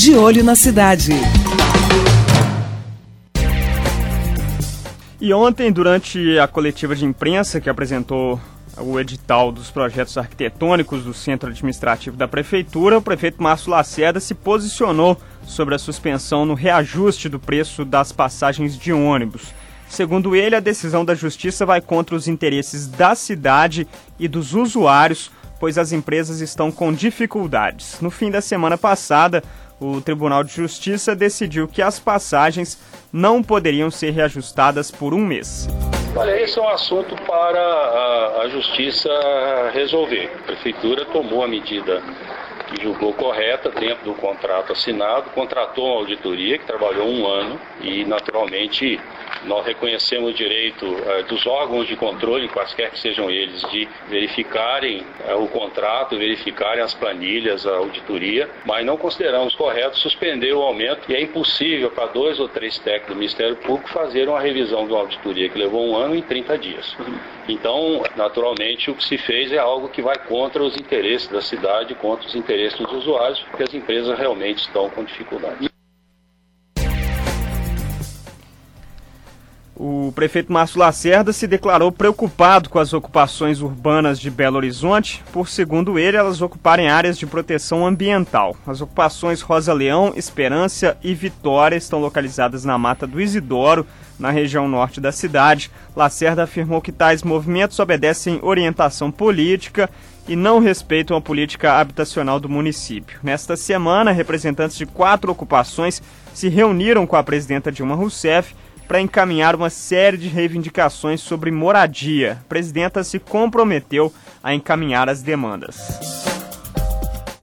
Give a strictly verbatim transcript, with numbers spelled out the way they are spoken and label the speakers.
Speaker 1: De Olho na Cidade.
Speaker 2: E ontem, durante a coletiva de imprensa que apresentou o edital dos projetos arquitetônicos do Centro Administrativo da Prefeitura, o prefeito Márcio Lacerda se posicionou sobre a suspensão no reajuste do preço das passagens de ônibus. Segundo ele, a decisão da Justiça vai contra os interesses da cidade e dos usuários, pois as empresas estão com dificuldades. No fim da semana passada, o Tribunal de Justiça decidiu que as passagens não poderiam ser reajustadas por um mês.
Speaker 3: Olha, esse é um assunto para a, a Justiça resolver. A Prefeitura tomou a medida que julgou correta dentro do contrato assinado, contratou uma auditoria que trabalhou um ano e, naturalmente, nós reconhecemos o direito uh, dos órgãos de controle, quaisquer que sejam eles, de verificarem uh, o contrato, verificarem as planilhas, a auditoria, mas não consideramos correto suspender o aumento e é impossível para dois ou três técnicos do Ministério Público fazer uma revisão de uma auditoria que levou um ano em trinta dias. Então, naturalmente, o que se fez é algo que vai contra os interesses da cidade, contra os interesses dos usuários, porque as empresas realmente estão com dificuldade.
Speaker 2: O prefeito Márcio Lacerda se declarou preocupado com as ocupações urbanas de Belo Horizonte, por, segundo ele, elas ocuparem áreas de proteção ambiental. As ocupações Rosa Leão, Esperança e Vitória estão localizadas na Mata do Isidoro, na região norte da cidade. Lacerda afirmou que tais movimentos obedecem orientação política e não respeitam a política habitacional do município. Nesta semana, representantes de quatro ocupações se reuniram com a presidenta Dilma Rousseff para encaminhar uma série de reivindicações sobre moradia. A presidenta se comprometeu a encaminhar as demandas.